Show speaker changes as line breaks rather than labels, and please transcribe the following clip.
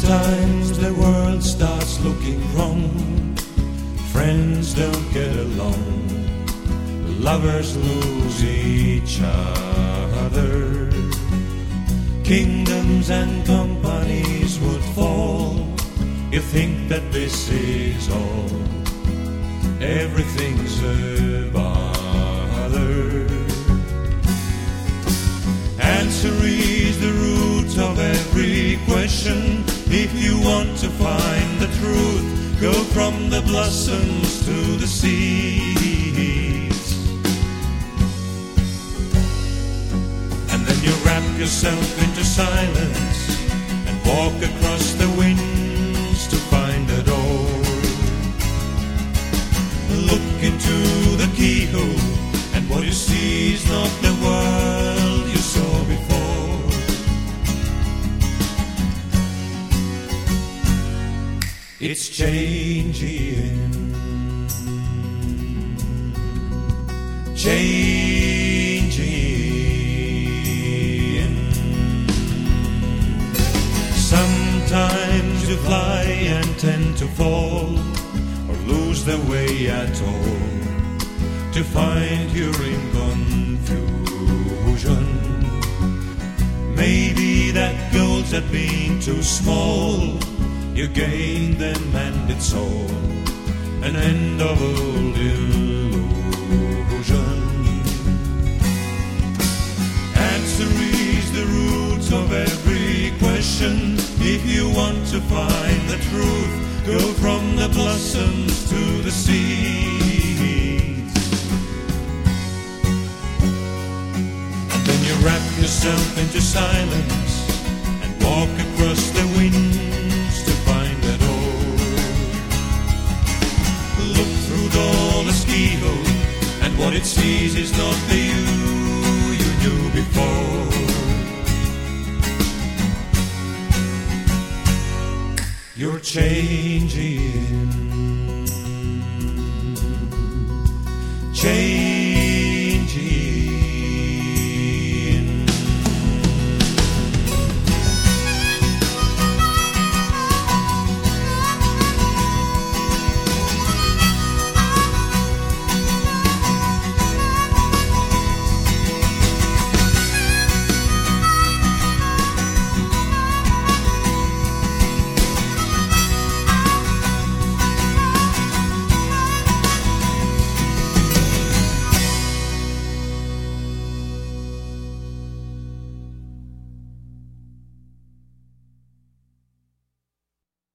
Sometimes the world starts looking wrong. Friends don't get along. Lovers lose each other. Kingdoms and companies would fall. You think that this is all. Everything's a bother. Answer is the root of every question. If you want to find the truth, go from the blossoms to the seeds. And then you wrap yourself into silence and walk across the winds to find a door. Look into the keyhole, and what you see is not the world you saw before. It's changing, changing. Sometimes you fly and tend to fall, or lose the way at all, to find you're in confusion. Maybe that goals had been too small. You gain them and it's all an end of old illusion. Answer is the root of every question. If you want to find the truth, go from the blossoms to the seeds. And then you wrap yourself into silence and walk across the winds to find a door. Look through the keyhole, and what it sees is not the you knew before. You're changing,